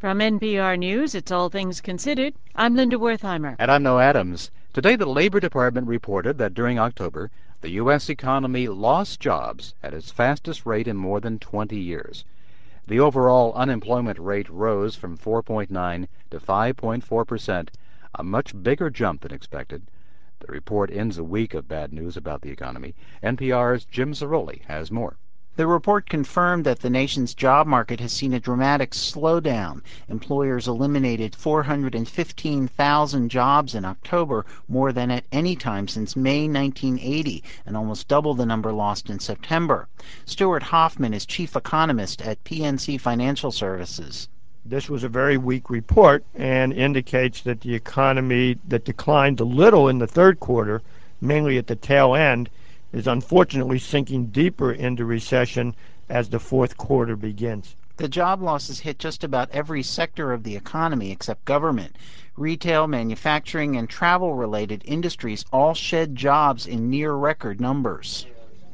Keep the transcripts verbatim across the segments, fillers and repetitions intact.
From N P R News, it's All Things Considered. I'm Linda Wertheimer. And I'm Noah Adams. Today, the Labor Department reported that during October, the U S economy lost jobs at its fastest rate in more than twenty years. The overall unemployment rate rose from four point nine to five point four percent, a much bigger jump than expected. The report ends a week of bad news about the economy. N P R's Jim Zarroli has more. The report confirmed that the nation's job market has seen a dramatic slowdown. Employers eliminated four hundred fifteen thousand jobs in October, more than at any time since May nineteen eighty, and almost double the number lost in September. Stuart Hoffman is chief economist at P N C Financial Services. This was a very weak report and indicates that the economy that declined a little in the third quarter, mainly at the tail end, is unfortunately sinking deeper into recession as the fourth quarter begins. The job losses hit just about every sector of the economy except government. Retail, manufacturing, and travel-related industries all shed jobs in near-record numbers.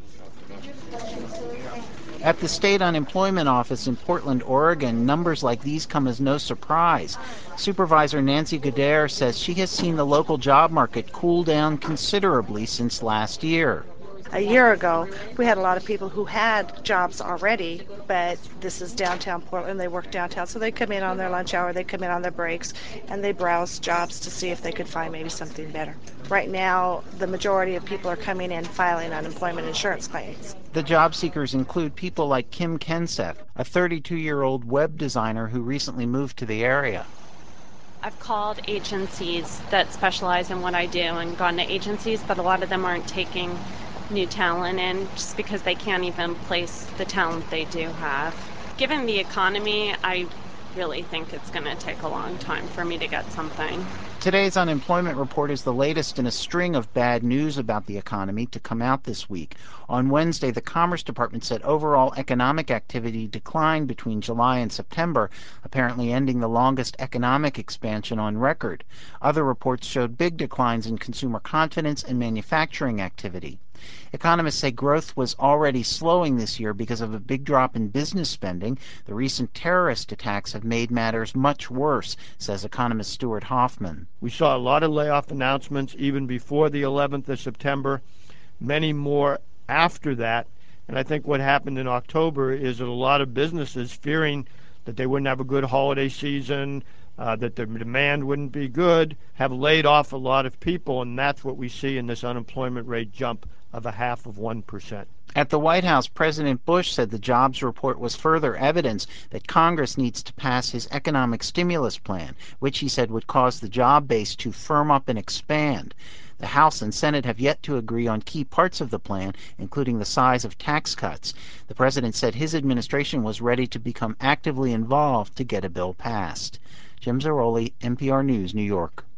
At the state unemployment office in Portland, Oregon, numbers like these come as no surprise. Supervisor Nancy Godair says she has seen the local job market cool down considerably since last year. A year ago, we had a lot of people who had jobs already, but this is downtown Portland. They work downtown, so they come in on their lunch hour, they come in on their breaks, and they browse jobs to see if they could find maybe something better. Right now, the majority of people are coming in filing unemployment insurance claims. The job seekers include people like Kim Kenseth, a thirty-two-year-old web designer who recently moved to the area. I've called agencies that specialize in what I do and gone to agencies, but a lot of them aren't taking new talent in just because they can't even place the talent they do have. Given the economy, I really think it's going to take a long time for me to get something. Today's unemployment report is the latest in a string of bad news about the economy to come out this week. On Wednesday, the Commerce Department said overall economic activity declined between July and September, apparently ending the longest economic expansion on record. Other reports showed big declines in consumer confidence and manufacturing activity. Economists say growth was already slowing this year because of a big drop in business spending. The recent terrorist attacks have made matters much worse, says economist Stuart Hoffman. We saw a lot of layoff announcements even before the eleventh of September, many more after that. And I think what happened in October is that a lot of businesses, fearing that they wouldn't have a good holiday season, uh, that the demand wouldn't be good, have laid off a lot of people, and that's what we see in this unemployment rate jump of a half of one percent. At the White House, President Bush said the jobs report was further evidence that Congress needs to pass his economic stimulus plan, which he said would cause the job base to firm up and expand. The House and Senate have yet to agree on key parts of the plan, including the size of tax cuts. The president said his administration was ready to become actively involved to get a bill passed. Jim Zarroli, N P R News, New York.